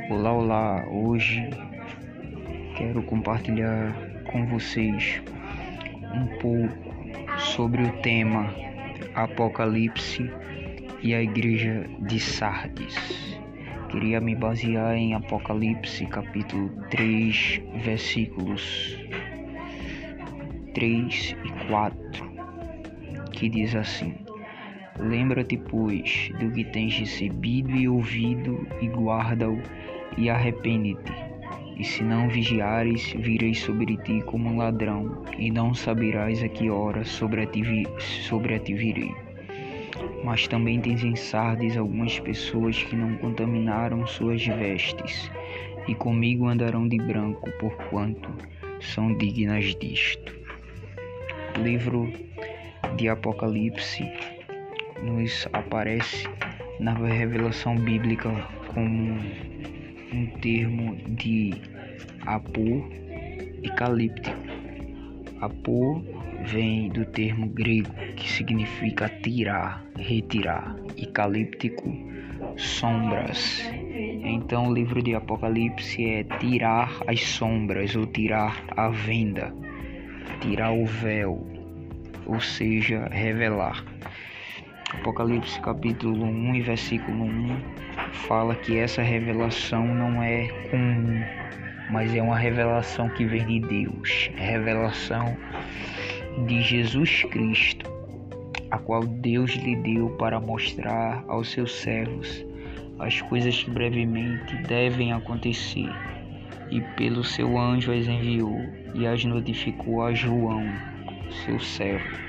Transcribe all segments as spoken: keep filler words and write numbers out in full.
Olá, olá! Hoje quero compartilhar com vocês um pouco sobre o tema Apocalipse e a igreja de Sardes. Queria me basear em Apocalipse capítulo três, versículos três e quatro, que diz assim: Lembra-te, pois, do que tens recebido e ouvido, e guarda-o, e arrepende-te. E se não vigiares, virei sobre ti como um ladrão, e não saberás a que hora sobre a ti, vi- sobre a ti virei. Mas também tens em Sardes algumas pessoas que não contaminaram suas vestes, e comigo andarão de branco, porquanto são dignas disto. O livro de Apocalipse nos aparece na revelação bíblica como um termo de apocalíptico. Apô vem do termo grego que significa tirar, retirar, e calíptico, sombras. Então o livro de Apocalipse é tirar as sombras ou tirar a venda, tirar o véu, ou seja, revelar. Apocalipse capítulo um e versículo um fala que essa revelação não é comum, mas é uma revelação que vem de Deus, revelação de Jesus Cristo, a qual Deus lhe deu para mostrar aos seus servos as coisas que brevemente devem acontecer, e pelo seu anjo as enviou e as notificou a João, seu servo.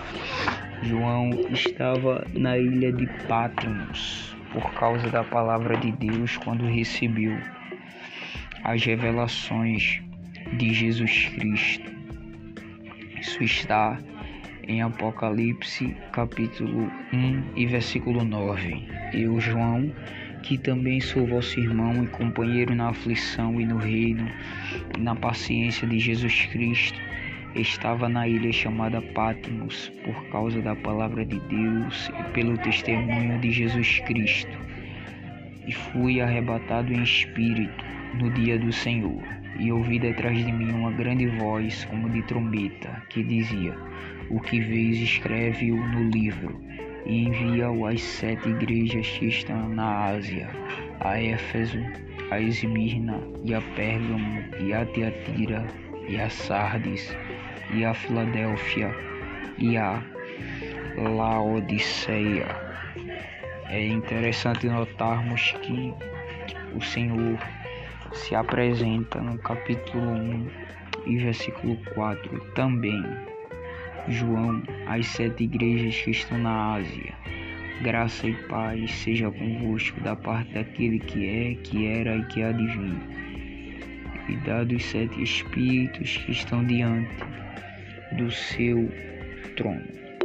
João estava na ilha de Patmos por causa da palavra de Deus quando recebeu as revelações de Jesus Cristo. Isso está em Apocalipse capítulo um e versículo nove. Eu, João, que também sou vosso irmão e companheiro na aflição e no reino e na paciência de Jesus Cristo, estava na ilha chamada Patmos por causa da palavra de Deus e pelo testemunho de Jesus Cristo, e fui arrebatado em espírito no dia do Senhor, e ouvi detrás de mim uma grande voz como de trombeta, que dizia: O que vês, escreve-o no livro, e envia-o às sete igrejas que estão na Ásia, a Éfeso, a Esmirna, e a Pérgamo, e a Tiatira, e a Sardes, e a Filadélfia, e a Laodiceia. É interessante notarmos que o Senhor se apresenta no capítulo um e versículo quatro também. João, as sete igrejas que estão na Ásia, graça e paz seja convosco da parte daquele que é, que era e que há de vir, e dados sete espíritos que estão diante do seu trono.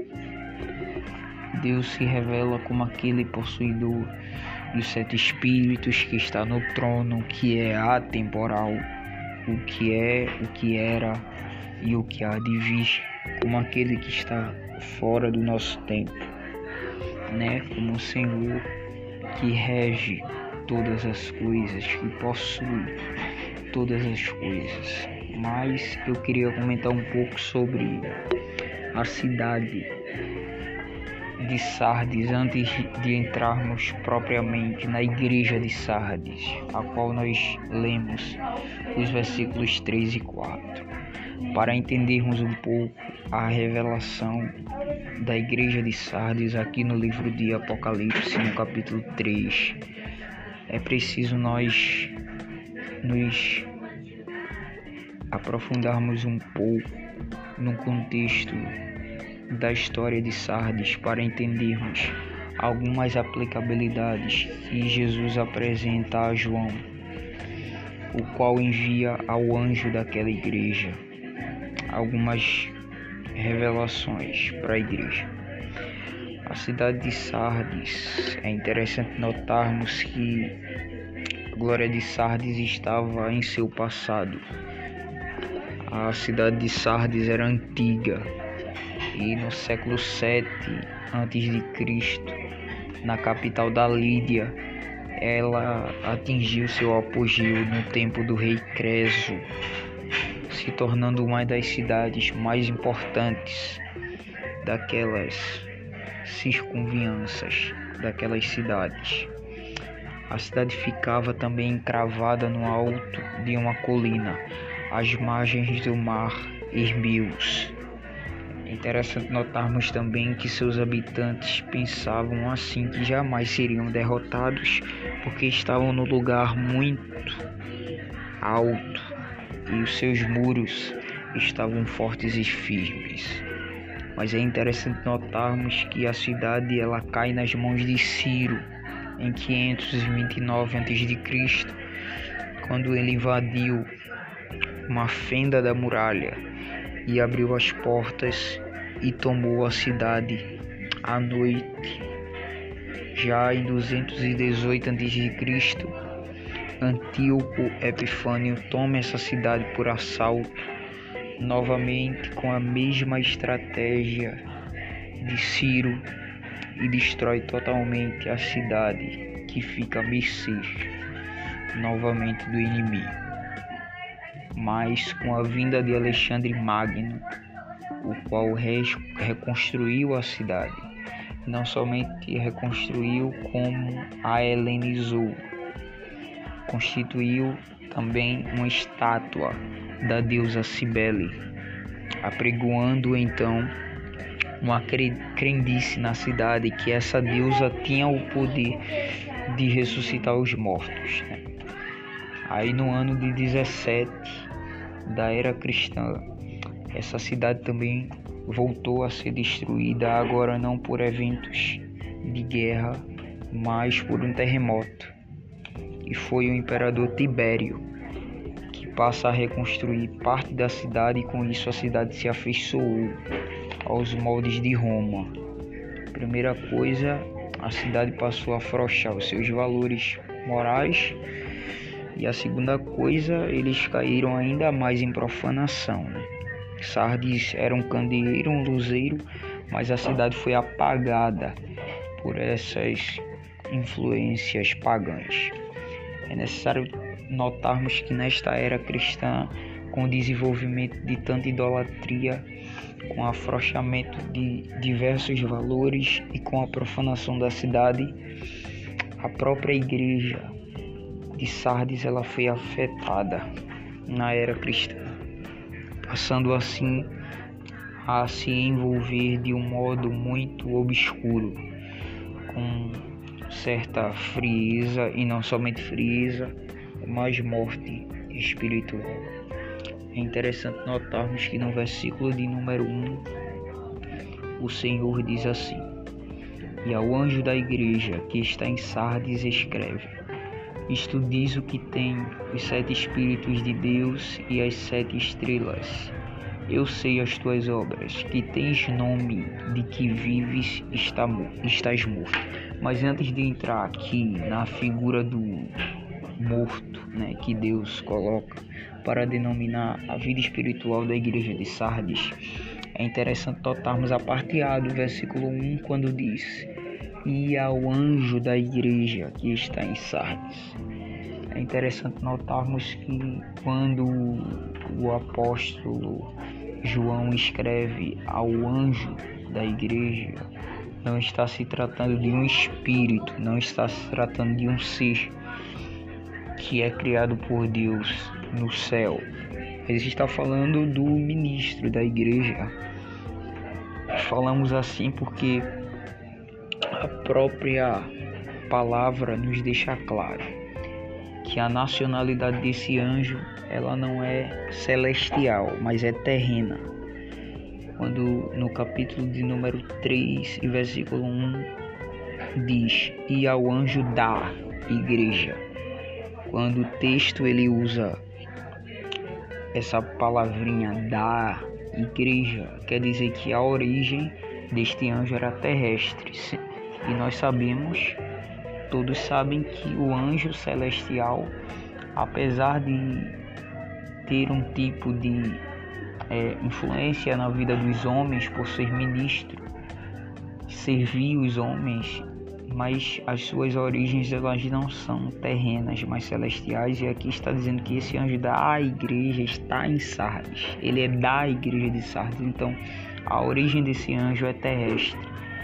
Deus se revela como aquele possuidor dos sete espíritos que está no trono, que é atemporal, o que é, o que era e o que há de vir, como aquele que está fora do nosso tempo, né? Como o Senhor que rege todas as coisas, que possui todas as coisas. Mas eu queria comentar um pouco sobre a cidade de Sardes antes de entrarmos propriamente na igreja de Sardes, a qual nós lemos os versículos três e quatro. Para entendermos um pouco a revelação da igreja de Sardes aqui no livro de Apocalipse, no capítulo três, é preciso nós nos aprofundarmos um pouco no contexto da história de Sardes para entendermos algumas aplicabilidades que Jesus apresenta a João, o qual envia ao anjo daquela igreja algumas revelações para a igreja. A cidade de Sardes, é interessante notarmos que a glória de Sardes estava em seu passado. A cidade de Sardes era antiga e no século sete antes de Cristo, na capital da Lídia, ela atingiu seu apogeu no tempo do rei Creso, se tornando uma das cidades mais importantes daquelas circunvianças, daquelas cidades. A cidade ficava também encravada no alto de uma colina, às margens do mar Hermíos. É interessante notarmos também que seus habitantes pensavam assim, que jamais seriam derrotados, porque estavam no lugar muito alto e os seus muros estavam fortes e firmes. Mas é interessante notarmos que a cidade ela cai nas mãos de Ciro em quinhentos e vinte e nove antes de Cristo, quando ele invadiu uma fenda da muralha e abriu as portas e tomou a cidade à noite. Já em duzentos e dezoito antes de Cristo, Antíoco Epifânio toma essa cidade por assalto, novamente com a mesma estratégia de Ciro, e destrói totalmente a cidade, que fica à mercê novamente do inimigo. Mas com a vinda de Alexandre Magno, o qual reconstruiu a cidade, não somente reconstruiu, como a helenizou, constituiu também uma estátua da deusa Cibele, apregoando então uma crendice na cidade que essa deusa tinha o poder de ressuscitar os mortos, né? Aí no ano de dezessete da era cristã, essa cidade também voltou a ser destruída, agora não por eventos de guerra, mas por um terremoto. E foi o imperador Tibério que passa a reconstruir parte da cidade, e com isso a cidade se afeiçoou aos moldes de Roma. Primeira coisa, a cidade passou a afrouxar os seus valores morais, e a segunda coisa, eles caíram ainda mais em profanação, né? Sardes era um candeeiro, um luzeiro, mas a cidade foi apagada por essas influências pagãs. É necessário notarmos que nesta era cristã, com o desenvolvimento de tanta idolatria, com o afrouxamento de diversos valores e com a profanação da cidade, a própria igreja de Sardes ela foi afetada na era cristã, passando assim a se envolver de um modo muito obscuro, com certa frieza, e não somente frieza, mas morte espiritual. É interessante notarmos que no versículo de número um, o Senhor diz assim: "E ao anjo da igreja que está em Sardes escreve: Isto diz o que tem os sete Espíritos de Deus e as sete estrelas. Eu sei as tuas obras, que tens nome de que vives, está, estás morto." Mas antes de entrar aqui na figura do morto, né, que Deus coloca para denominar a vida espiritual da igreja de Sardes, é interessante notarmos a parte A do versículo um, quando diz: "E ao anjo da igreja que está em Sardes." É interessante notarmos que quando o apóstolo João escreve ao anjo da igreja, não está se tratando de um espírito, não está se tratando de um ser que é criado por Deus no céu. Ele está falando do ministro da igreja. Falamos assim porque a própria palavra nos deixa claro que a nacionalidade desse anjo ela não é celestial, mas é terrena. Quando no capítulo de número três e versículo um diz: "E ao anjo da igreja." Quando o texto ele usa essa palavrinha da igreja, quer dizer que a origem deste anjo era terrestre. E nós sabemos, todos sabem que o anjo celestial, apesar de ter um tipo de é, influência na vida dos homens por ser ministro, servir os homens mas as suas origens elas não são terrenas, mas celestiais. E aqui está dizendo que esse anjo da igreja está em Sardes. Ele é da igreja de Sardes, então a origem desse anjo é terrestre.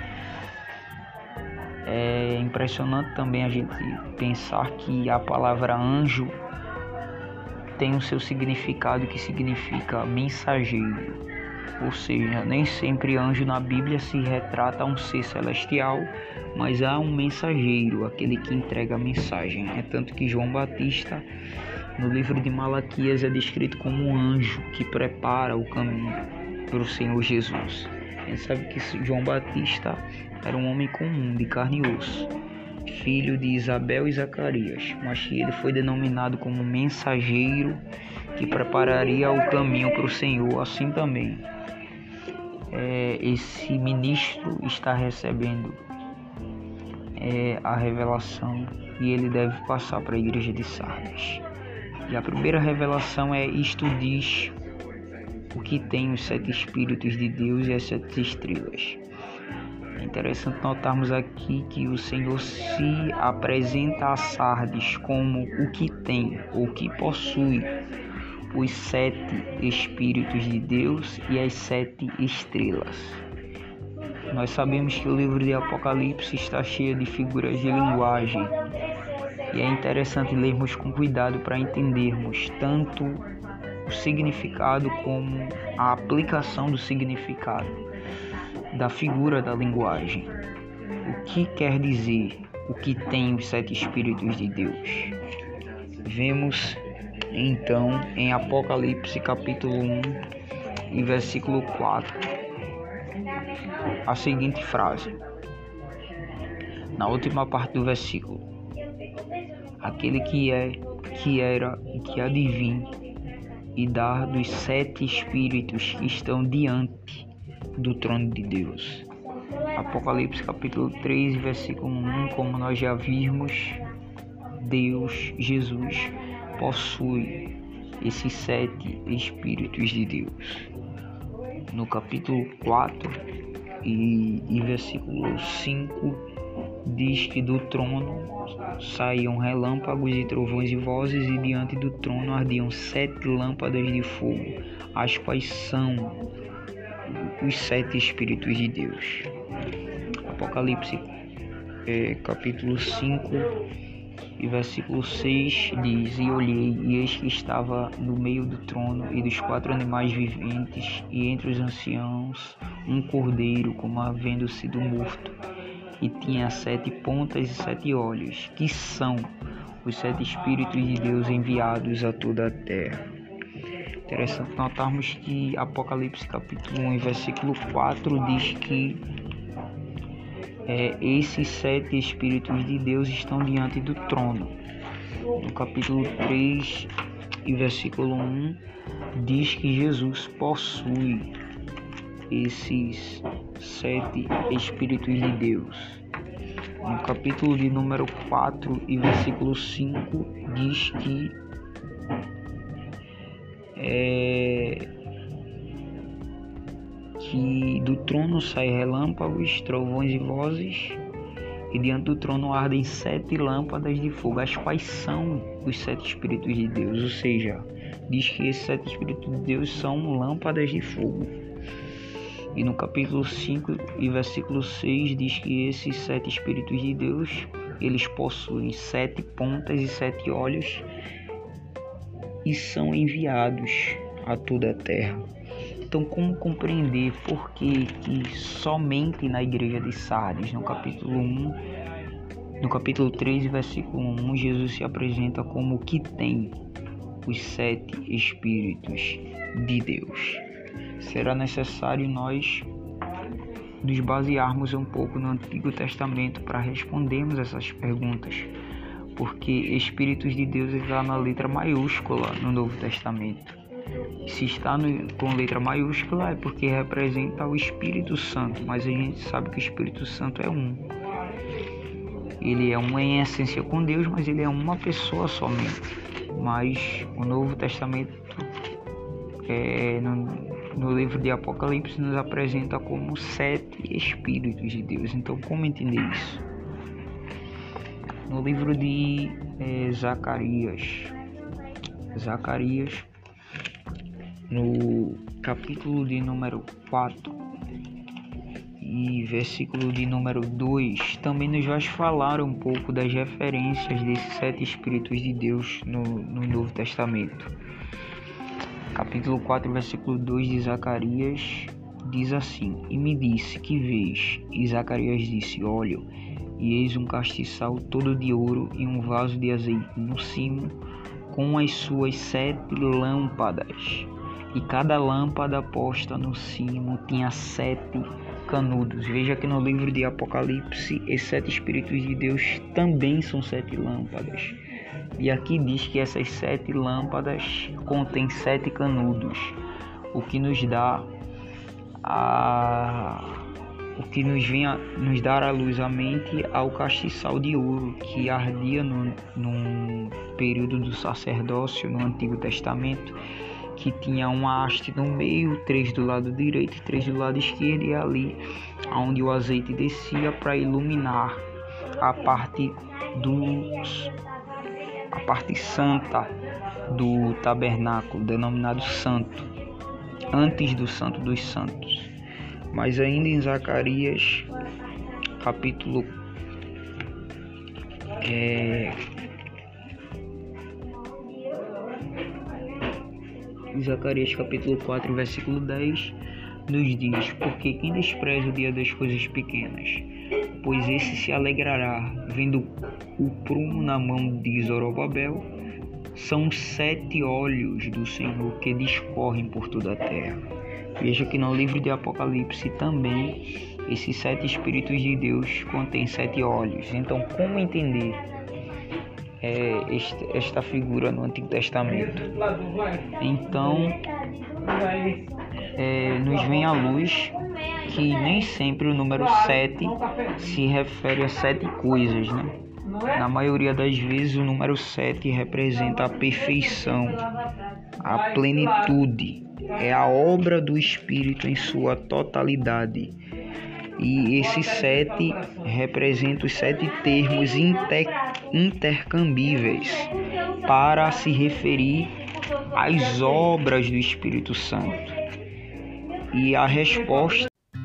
É impressionante também a gente pensar que a palavra anjo tem o seu significado, que significa mensageiro. Ou seja, nem sempre anjo na Bíblia se retrata um ser celestial, mas há um mensageiro, aquele que entrega a mensagem. É tanto que João Batista, no livro de Malaquias, é descrito como um anjo que prepara o caminho para o Senhor Jesus. A gente sabe que João Batista era um homem comum, de carne e osso, filho de Isabel e Zacarias, mas que ele foi denominado como mensageiro que prepararia o caminho para o Senhor. Assim também, é, esse ministro está recebendo é, a revelação e ele deve passar para a igreja de Sardes. E a primeira revelação é: isto diz o que tem os sete Espíritos de Deus e as sete estrelas. É interessante notarmos aqui que o Senhor se apresenta a Sardes como o que tem, ou que possui os sete Espíritos de Deus e as sete estrelas. Nós sabemos que o livro de Apocalipse está cheio de figuras de linguagem, e é interessante lermos com cuidado para entendermos tanto o significado como a aplicação do significado da figura da linguagem. O que quer dizer o que tem os sete Espíritos de Deus? Vemos então em Apocalipse capítulo um e versículo quatro a seguinte frase, na última parte do versículo: aquele que é, que era e que há de vir e dar dos sete Espíritos que estão diante do trono de Deus. Apocalipse capítulo três, versículo um, como nós já vimos, Deus, Jesus, possui esses sete Espíritos de Deus. No capítulo quatro e, e versículo cinco, diz que do trono saíam relâmpagos e trovões e vozes, e diante do trono ardiam sete lâmpadas de fogo, as quais são os sete Espíritos de Deus. Apocalipse é, capítulo cinco e versículo seis diz: e olhei, e eis que estava no meio do trono e dos quatro animais viventes, e entre os anciãos um cordeiro, como havendo sido morto, e tinha sete pontas e sete olhos, que são os sete Espíritos de Deus enviados a toda a terra. Interessante notarmos que Apocalipse capítulo um e versículo quatro diz que é, esses sete Espíritos de Deus estão diante do trono. No capítulo três e versículo um diz que Jesus possui esses sete Espíritos de Deus. No capítulo de número quatro e versículo cinco diz que É, que do trono saem relâmpagos, trovões e vozes, e diante do trono ardem sete lâmpadas de fogo, as quais são os sete Espíritos de Deus. Ou seja, diz que esses sete Espíritos de Deus são lâmpadas de fogo. E no capítulo cinco e versículo seis diz que esses sete Espíritos de Deus, eles possuem sete pontas e sete olhos, e são enviados a toda a terra. Então, como compreender por que, que somente na igreja de Sardes, no capítulo um, no capítulo três, versículo um, Jesus se apresenta como o que tem os sete Espíritos de Deus? Será necessário nós nos basearmos um pouco no Antigo Testamento para respondermos essas perguntas, porque Espíritos de Deus está na letra maiúscula no Novo Testamento. Se está no, com letra maiúscula é porque representa o Espírito Santo, mas a gente sabe que o Espírito Santo é um. Ele é um em essência com Deus, mas ele é uma pessoa somente. Mas o Novo Testamento, é, no, no livro de Apocalipse, nos apresenta como sete Espíritos de Deus. Então, como entender isso? no livro de é, Zacarias, Zacarias, no capítulo de número quatro e versículo de número dois, também nos vai falar um pouco das referências desses sete Espíritos de Deus no, no Novo Testamento. Capítulo quatro, versículo dois de Zacarias diz assim: E me disse, que vês? E Zacarias disse: Olho, e eis um castiçal todo de ouro e um vaso de azeite no cimo, com as suas sete lâmpadas. E cada lâmpada posta no cimo tinha sete canudos. Veja que no livro de Apocalipse, esses sete Espíritos de Deus também são sete lâmpadas. E aqui diz que essas sete lâmpadas contêm sete canudos, o que nos dá a... o que nos vem a nos dar a luz à mente ao castiçal de ouro que ardia no, num período do sacerdócio no Antigo Testamento, que tinha uma haste no meio, três do lado direito e três do lado esquerdo, e ali onde o azeite descia para iluminar a parte dos a parte santa do tabernáculo, denominado santo, antes do santo dos santos. Mas ainda em Zacarias, capítulo é, Zacarias capítulo quatro, versículo dez, nos diz: Porque quem despreza o dia das coisas pequenas, pois esse se alegrará, vendo o prumo na mão de Zorobabel. São sete olhos do Senhor que discorrem por toda a terra. Veja que no livro de Apocalipse também esses sete Espíritos de Deus contêm sete olhos. Então, como entender é, esta, esta figura no Antigo Testamento? Então, é, nos vem à luz que nem sempre o número sete se refere a sete coisas, né? Na maioria das vezes o número sete representa a perfeição, a plenitude, é a obra do Espírito em sua totalidade. E esse sete representa os sete termos inter, intercambíveis para se referir às obras do Espírito Santo. E a resposta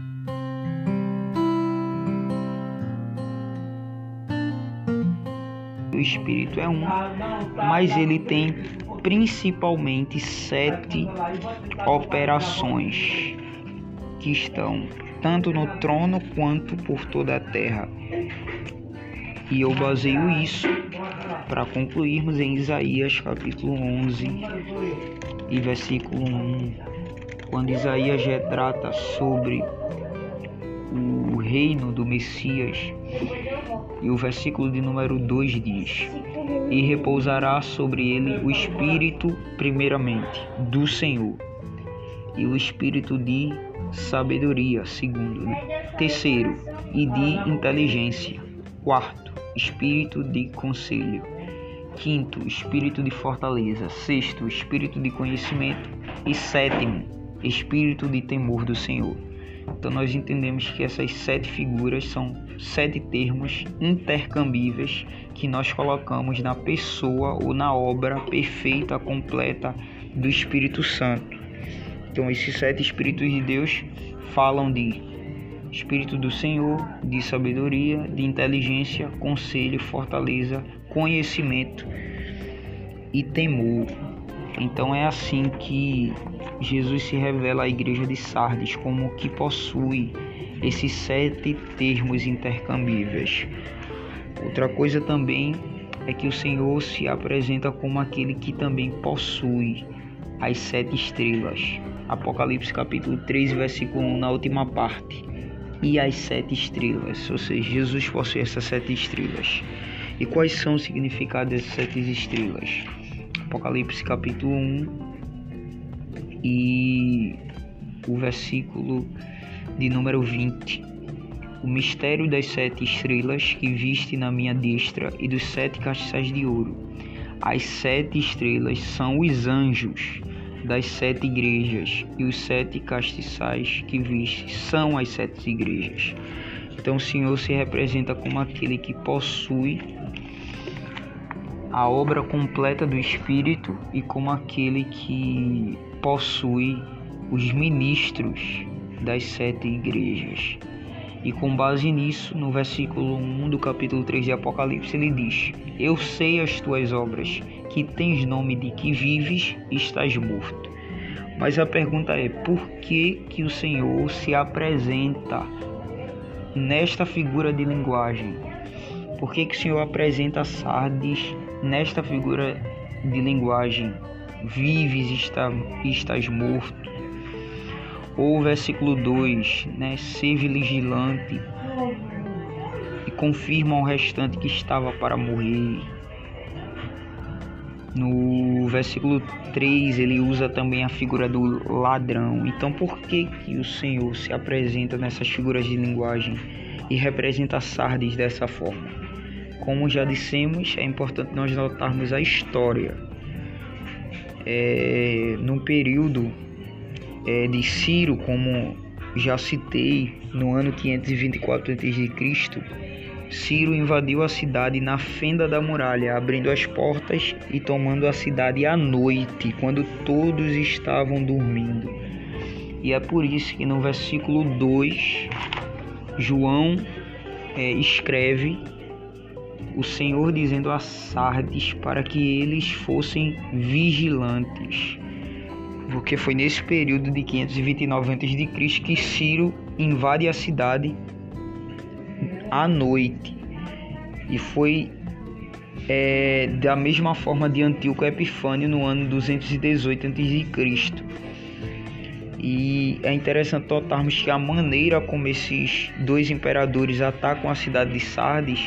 do Espírito é um, mas ele tem principalmente sete operações que estão tanto no trono quanto por toda a terra. E eu baseio isso para concluirmos em Isaías capítulo onze e versículo um, quando Isaías retrata sobre o reino do Messias, e o versículo de número dois diz: E repousará sobre ele o Espírito, primeiramente, do Senhor, e o Espírito de sabedoria, segundo, né? Terceiro, e de inteligência. Quarto, Espírito de conselho. Quinto, Espírito de fortaleza. Sexto, Espírito de conhecimento. E sétimo, Espírito de temor do Senhor. Então nós entendemos que essas sete figuras são sete termos intercambíveis que nós colocamos na pessoa ou na obra perfeita, completa do Espírito Santo. Então esses sete Espíritos de Deus falam de Espírito do Senhor, de sabedoria, de inteligência, conselho, fortaleza, conhecimento e temor. Então é assim que Jesus se revela à igreja de Sardes como que possui esses sete termos intercambíveis. Outra coisa também é que o Senhor se apresenta como aquele que também possui as sete estrelas. Apocalipse capítulo três, versículo um, na última parte. E as sete estrelas, ou seja, Jesus possui essas sete estrelas. E quais são os significados dessas sete estrelas? Apocalipse capítulo um e o versículo de número vinte. O mistério das sete estrelas que viste na minha destra e dos sete castiçais de ouro. As sete estrelas são os anjos das sete igrejas, e os sete castiçais que viste são as sete igrejas. Então o Senhor se representa como aquele que possui a obra completa do Espírito e como aquele que possui os ministros das sete igrejas. E com base nisso, no versículo um do capítulo três de Apocalipse, ele diz: Eu sei as tuas obras, que tens nome de que vives e estás morto. Mas a pergunta é, por que que o Senhor se apresenta nesta figura de linguagem? Por que que o Senhor apresenta Sardes nesta figura de linguagem? Vives e está, estás morto. Ou o versículo dois, né? Ser vigilante e confirma ao restante que estava para morrer. No versículo três ele usa também a figura do ladrão. Então por que que o Senhor se apresenta nessas figuras de linguagem e representa Sardes dessa forma? Como já dissemos, é importante nós notarmos a história. É, no período é, de Ciro, como já citei, no ano quinhentos e vinte e quatro antes de Cristo, Ciro invadiu a cidade na fenda da muralha, abrindo as portas e tomando a cidade à noite, quando todos estavam dormindo. E é por isso que no versículo dois, João é, escreve o Senhor dizendo a Sardes para que eles fossem vigilantes. Porque foi nesse período de quinhentos e vinte e nove antes de Cristo que Ciro invade a cidade à noite. E foi é, da mesma forma de Antíoco Epifânio no ano duzentos e dezoito antes de Cristo. E é interessante notarmos que a maneira como esses dois imperadores atacam a cidade de Sardes,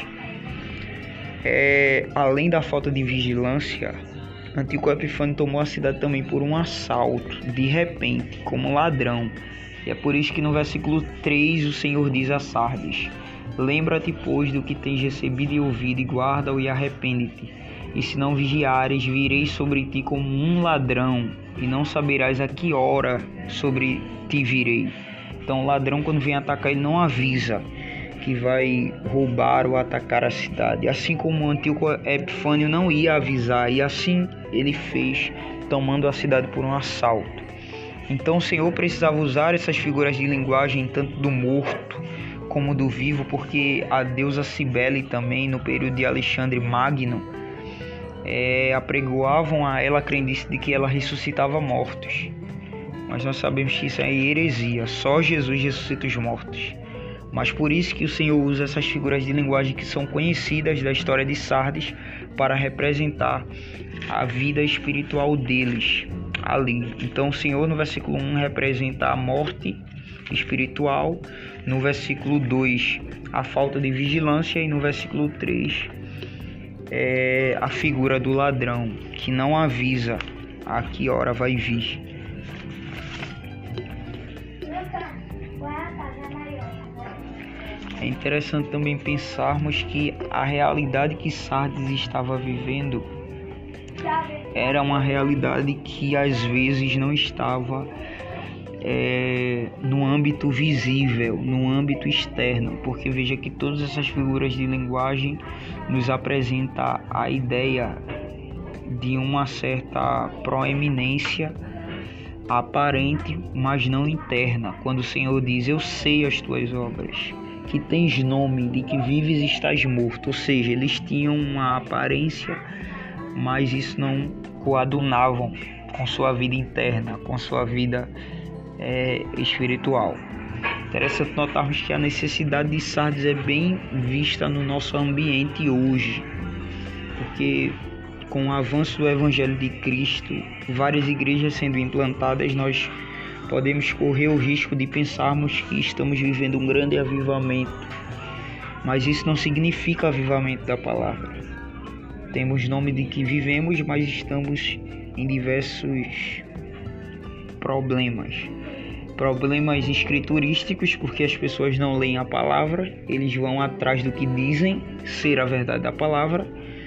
é, além da falta de vigilância, Antíoco Epifânio tomou a cidade também por um assalto, de repente, como ladrão. E é por isso que no versículo três o Senhor diz a Sardes: Lembra-te, pois, do que tens recebido e ouvido, e guarda-o e arrepende-te. E se não vigiares, virei sobre ti como um ladrão, e não saberás a que hora sobre ti virei. Então o ladrão, quando vem atacar, ele não avisa que vai roubar ou atacar a cidade. Assim como Antíoco Epifânio não ia avisar, e assim ele fez, tomando a cidade por um assalto. Então o Senhor precisava usar essas figuras de linguagem, tanto do morto como do vivo, porque a deusa Cibele também, no período de Alexandre Magno, é, apregoavam a ela a crendice de que ela ressuscitava mortos. Mas nós sabemos que isso é heresia, só Jesus ressuscita os mortos. Mas por isso que o Senhor usa essas figuras de linguagem que são conhecidas da história de Sardes para representar a vida espiritual deles ali. Então o Senhor no versículo um representa a morte espiritual, no versículo dois a falta de vigilância e no versículo três é a figura do ladrão que não avisa a que hora vai vir. É interessante também pensarmos que a realidade que Sardes estava vivendo era uma realidade que às vezes não estava é, no âmbito visível, no âmbito externo, porque veja que todas essas figuras de linguagem nos apresentam a ideia de uma certa proeminência aparente, mas não interna. Quando o Senhor diz: eu sei as tuas obras, que tens nome, de que vives e estás morto. Ou seja, eles tinham uma aparência, mas isso não coadunavam com sua vida interna, com sua vida é, espiritual. Interessante notarmos que a necessidade de Sardes é bem vista no nosso ambiente hoje, porque com o avanço do Evangelho de Cristo, várias igrejas sendo implantadas, nós podemos correr o risco de pensarmos que estamos vivendo um grande avivamento, mas isso não significa avivamento da palavra. Temos nome de que vivemos, mas estamos em diversos problemas. Problemas escriturísticos, porque as pessoas não leem a palavra, eles vão atrás do que dizem ser a verdade da palavra,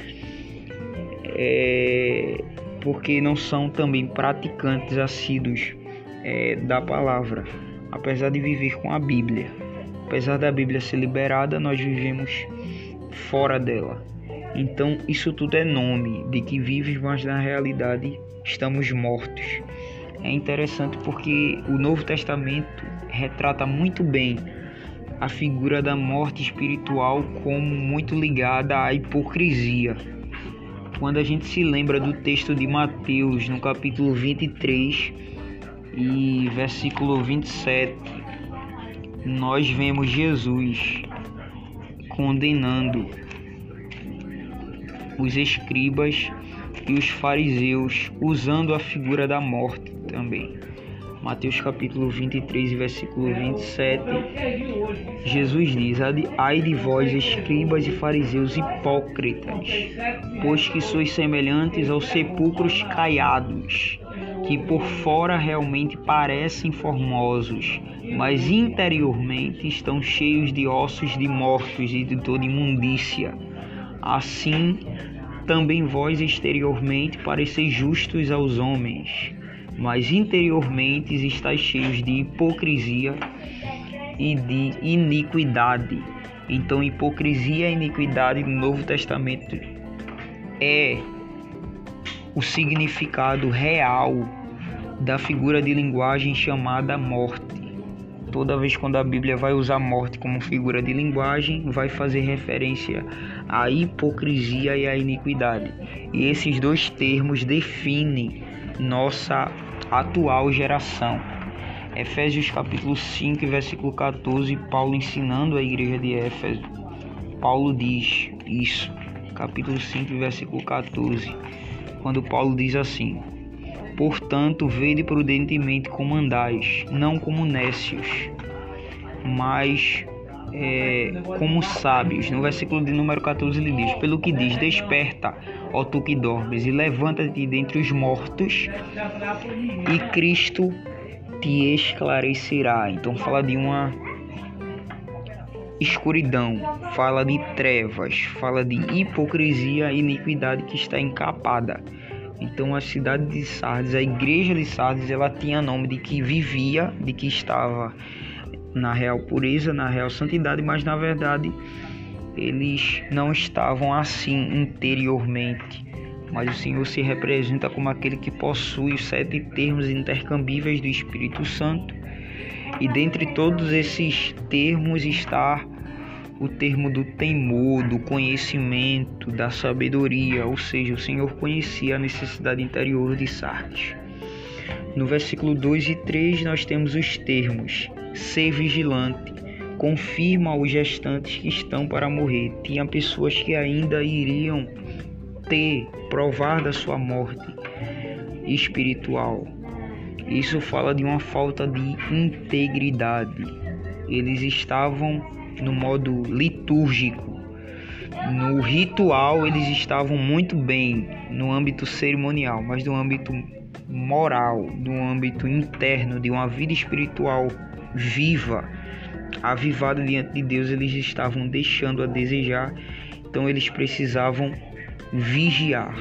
é, porque não são também praticantes assíduos É, da palavra, apesar de viver com a Bíblia. Apesar da Bíblia ser liberada, nós vivemos fora dela. Então isso tudo é nome de que vives, mas na realidade estamos mortos. É interessante porque o Novo Testamento retrata muito bem a figura da morte espiritual como muito ligada à hipocrisia. Quando a gente se lembra do texto de Mateus, no capítulo vinte e três e versículo vinte e sete, nós vemos Jesus condenando os escribas e os fariseus, usando a figura da morte também. Mateus capítulo vinte e três, versículo vinte e sete, Jesus diz: ai de vós, escribas e fariseus hipócritas, pois que sois semelhantes aos sepulcros caiados, que por fora realmente parecem formosos, mas interiormente estão cheios de ossos de mortos e de toda imundícia. Assim, também vós exteriormente pareceis justos aos homens, mas interiormente estáis cheios de hipocrisia e de iniquidade. Então, hipocrisia e iniquidade no Novo Testamento é o significado real da figura de linguagem chamada morte. Toda vez quando a Bíblia vai usar morte como figura de linguagem, vai fazer referência à hipocrisia e à iniquidade. E esses dois termos definem nossa atual geração. Efésios capítulo cinco, versículo catorze, Paulo ensinando a igreja de Éfeso, Paulo diz isso, capítulo cinco, versículo catorze, quando Paulo diz assim: portanto, vede prudentemente como andais, não como nécios, mas é, como sábios. No versículo de número catorze ele diz: pelo que diz, desperta, ó tu que dormes, e levanta-te dentre os mortos, e Cristo te esclarecerá. Então fala de uma escuridão, fala de trevas, fala de hipocrisia e iniquidade que está encapada. Então a cidade de Sardes, a igreja de Sardes, ela tinha nome de que vivia, de que estava na real pureza, na real santidade, mas na verdade eles não estavam assim interiormente. Mas o Senhor se representa como aquele que possui os sete termos intercambíveis do Espírito Santo. E dentre todos esses termos está o termo do temor, do conhecimento, da sabedoria, ou seja, o Senhor conhecia a necessidade interior de Sardes. No versículo dois e três nós temos os termos: ser vigilante, confirma aos gestantes que estão para morrer. Tinha pessoas que ainda iriam ter, provar da sua morte espiritual. Isso fala de uma falta de integridade. Eles estavam no modo litúrgico, no ritual eles estavam muito bem, no âmbito cerimonial, mas no âmbito moral, no âmbito interno, de uma vida espiritual viva, avivada diante de Deus, eles estavam deixando a desejar. Então eles precisavam vigiar.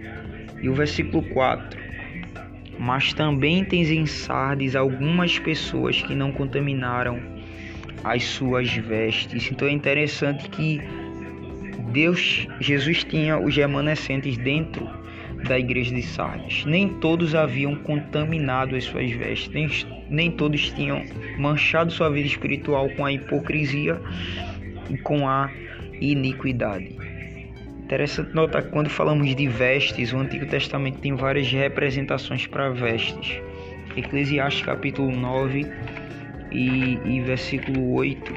E o versículo quatro: mas também tens em Sardes algumas pessoas que não contaminaram as suas vestes. Então é interessante que Deus, Jesus tinha os remanescentes dentro da igreja de Sardes. Nem todos haviam contaminado as suas vestes, nem, nem todos tinham manchado sua vida espiritual com a hipocrisia e com a iniquidade. Interessante notar que quando falamos de vestes, o Antigo Testamento tem várias representações para vestes. Eclesiastes capítulo nove e, e versículo oito,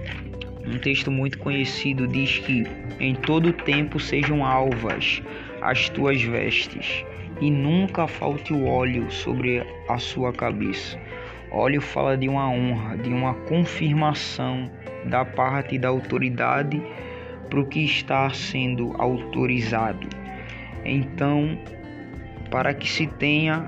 um texto muito conhecido, diz que em todo tempo sejam alvas as tuas vestes, e nunca falte o óleo sobre a sua cabeça. Óleo fala de uma honra, de uma confirmação da parte da autoridade para o que está sendo autorizado. Então, para que se tenha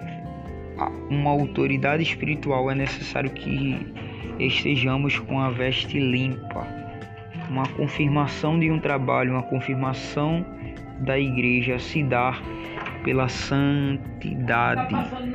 uma autoridade espiritual, é necessário que estejamos com a veste limpa, uma confirmação de um trabalho, uma confirmação da igreja se dar pela santidade.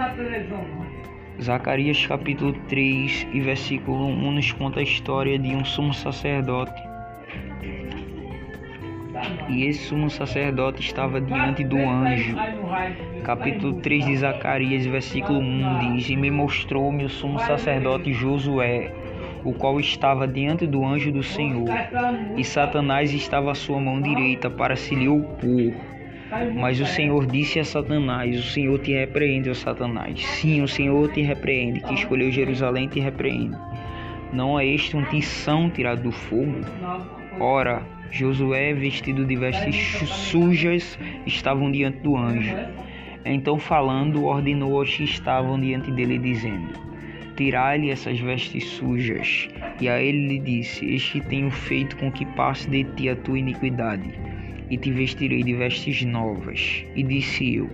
Zacarias capítulo três e versículo um nos conta a história de um sumo sacerdote E esse sumo sacerdote estava diante do anjo. Capítulo três de Zacarias, versículo um diz: E me mostrou-me o sumo sacerdote Josué, o qual estava diante do anjo do Senhor, e Satanás estava à sua mão direita para se lhe opor. Mas o Senhor disse a Satanás: O Senhor te repreende, ó Satanás. Sim, o Senhor te repreende, que escolheu Jerusalém te repreende. Não é este um tição tirado do fogo? Ora, Josué, vestido de vestes sujas, estavam diante do anjo. Então, falando, ordenou aos que estavam diante dele, dizendo: Tirai-lhe essas vestes sujas. E a ele lhe disse: Este tenho feito com que passe de ti a tua iniquidade, e te vestirei de vestes novas. E disse eu: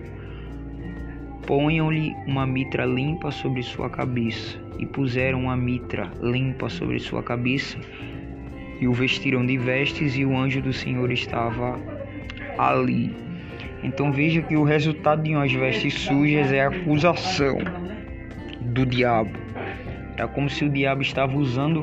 Ponham-lhe uma mitra limpa sobre sua cabeça. E puseram uma mitra limpa sobre sua cabeça, e o vestiram de vestes, e o anjo do Senhor estava ali. Então veja que o resultado de umas vestes sujas é a acusação do diabo. Era como se o diabo estava usando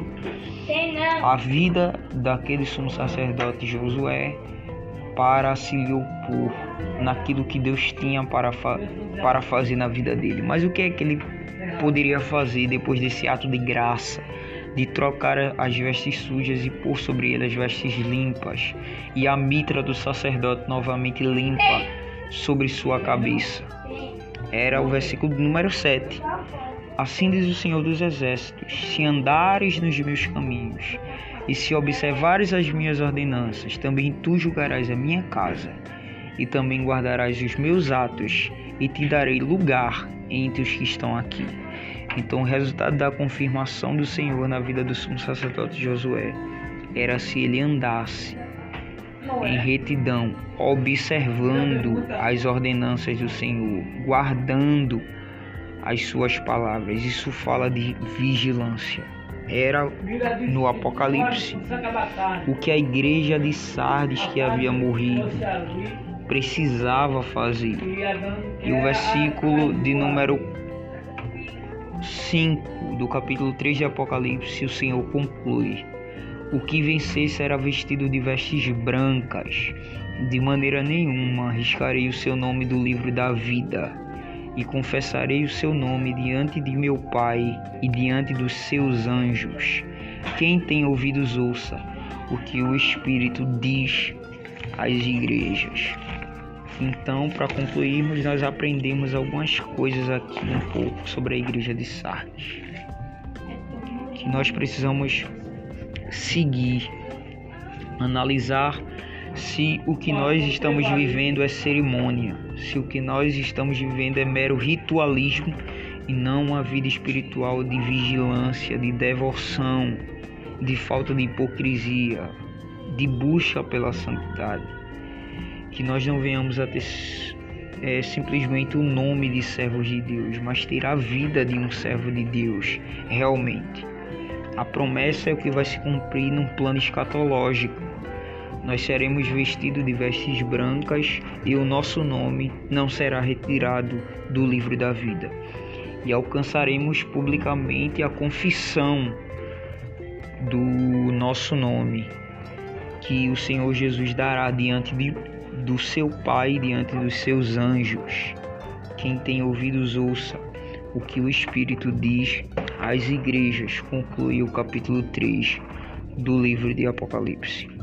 a vida daquele sumo sacerdote Josué para se lhe opor naquilo que Deus tinha para, fa- para fazer na vida dele. Mas o que é que ele poderia fazer depois desse ato de graça, de trocar as vestes sujas e pôr sobre ele as vestes limpas, e a mitra do sacerdote novamente limpa sobre sua cabeça? Era o versículo número sete. Assim diz o Senhor dos Exércitos: Se andares nos meus caminhos, e se observares as minhas ordenanças, também tu julgarás a minha casa, e também guardarás os meus atos, e te darei lugar entre os que estão aqui. Então, o resultado da confirmação do Senhor na vida do sumo sacerdote Josué era se ele andasse em retidão, observando as ordenanças do Senhor, guardando as suas palavras. Isso fala de vigilância. Era no Apocalipse o que a igreja de Sardes, que havia morrido, precisava fazer. E o versículo de número cinco do capítulo três de Apocalipse, o Senhor conclui: O que vencer será vestido de vestes brancas. De maneira nenhuma riscarei o seu nome do livro da vida, e confessarei o seu nome diante de meu Pai e diante dos seus anjos. Quem tem ouvidos, ouça o que o Espírito diz às igrejas. Então, para concluirmos, nós aprendemos algumas coisas aqui um pouco sobre a igreja de Sardes, que nós precisamos seguir, analisar se o que nós estamos vivendo é cerimônia, se o que nós estamos vivendo é mero ritualismo e não uma vida espiritual de vigilância, de devoção, de falta de hipocrisia, de busca pela santidade. Que nós não venhamos a ter é, simplesmente o nome de servos de Deus, mas ter a vida de um servo de Deus realmente. A promessa é o que vai se cumprir num plano escatológico. Nós seremos vestidos de vestes brancas e o nosso nome não será retirado do livro da vida. E alcançaremos publicamente a confissão do nosso nome, que o Senhor Jesus dará diante de, do seu Pai, diante dos seus anjos. Quem tem ouvidos, ouça o que o Espírito diz às igrejas, conclui o capítulo três do livro de Apocalipse.